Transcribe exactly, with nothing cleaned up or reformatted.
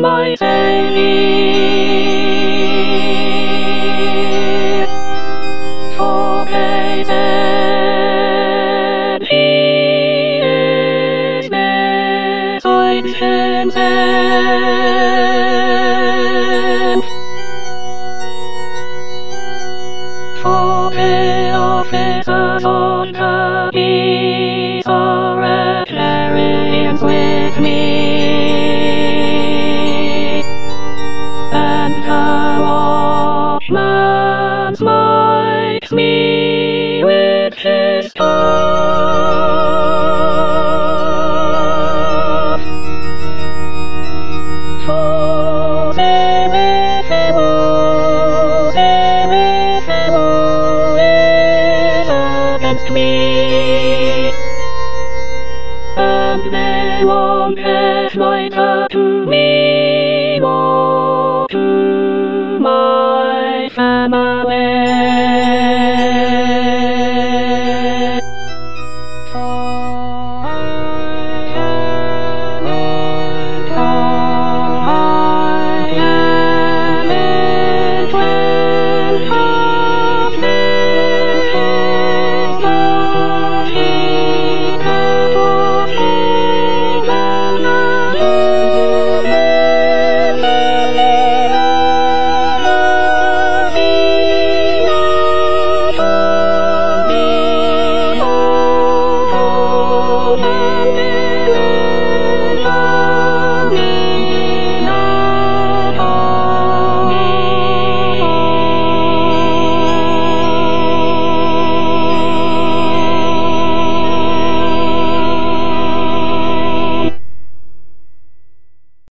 my Savior. For Satan he is beside himself. For the officers on the peace are at variance with me, and the watchman smites me with his staff. For Zerubbabel, Zerubbabel is against me, and they won't get neither to me.